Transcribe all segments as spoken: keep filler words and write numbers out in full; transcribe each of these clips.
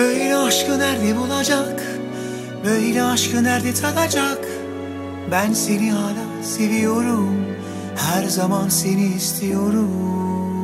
Böyle aşkı nerede bulacak? Böyle aşkı nerede tadacak? Ben seni hala seviyorum, her zaman seni istiyorum.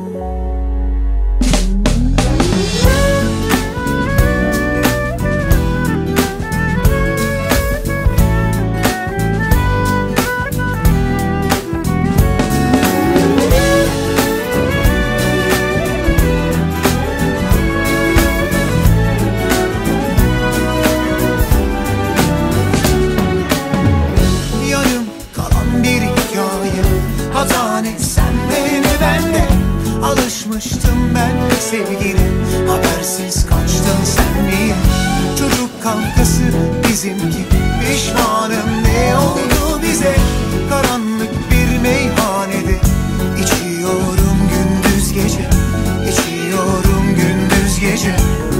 Hatane sende mi bende? Alışmıştım ben sevgine, habersiz kaçtın sen niye? Çocuk kankası bizimki, pişmanım ne oldu bize? Karanlık bir meyhanede içiyorum gündüz gece, içiyorum gündüz gece.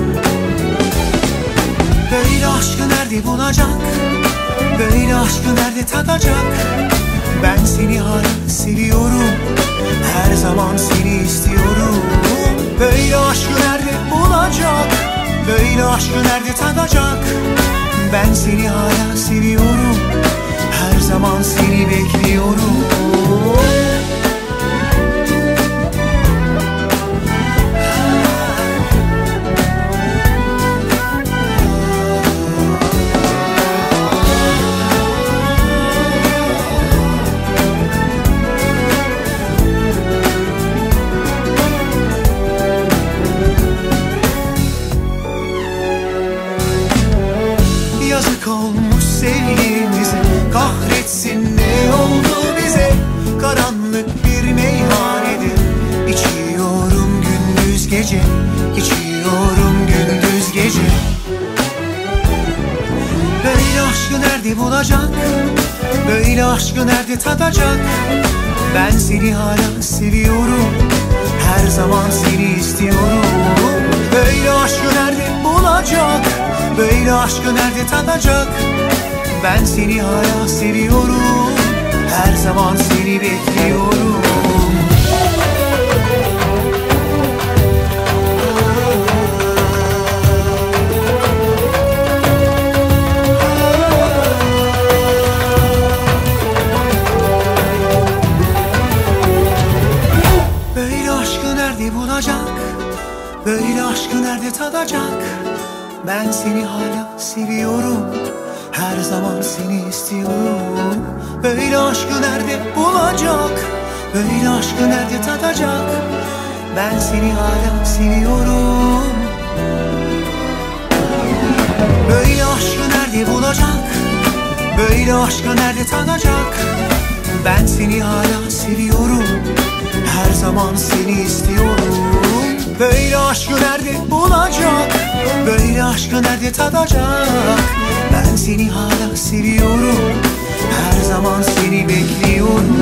Böyle aşkı nerede bulacak? Böyle aşkı nerede tadacak? Ben seni hala seviyorum, her zaman seni istiyorum. Böyle aşkı nerede bulacak? Böyle aşkı nerede tadacak? Ben seni hala seviyorum, her zaman seni bekliyorum. Yazık olmuş sevgimize, kahretsin ne oldu bize? Karanlık bir meyhanede içiyorum gündüz gece, içiyorum gündüz gece. Böyle aşkı nerede bulacak? Böyle aşkı nerede tadacak? Ben seni hala seviyorum, her zaman seni istiyorum. Böyle aşkı nerede bulacak? Böyle aşkı nerede tadacak? Ben seni hala seviyorum, her zaman seni bekliyorum. Böyle aşkı nerede bulacak? Böyle aşkı nerede tadacak? Ben seni hala seviyorum, her zaman seni istiyorum. Böyle aşkı nerede bulacak? Böyle aşkı nerede tadacak? Ben seni hala seviyorum. Böyle aşkı nerede bulacak? Böyle aşkı nerede tadacak? Ben seni hala seviyorum, her zaman seni istiyorum. Böyle aşkı nerede bulacak? Böyle aşkı nerede tadacak? Ben seni hala seviyorum, her zaman seni bekliyorum.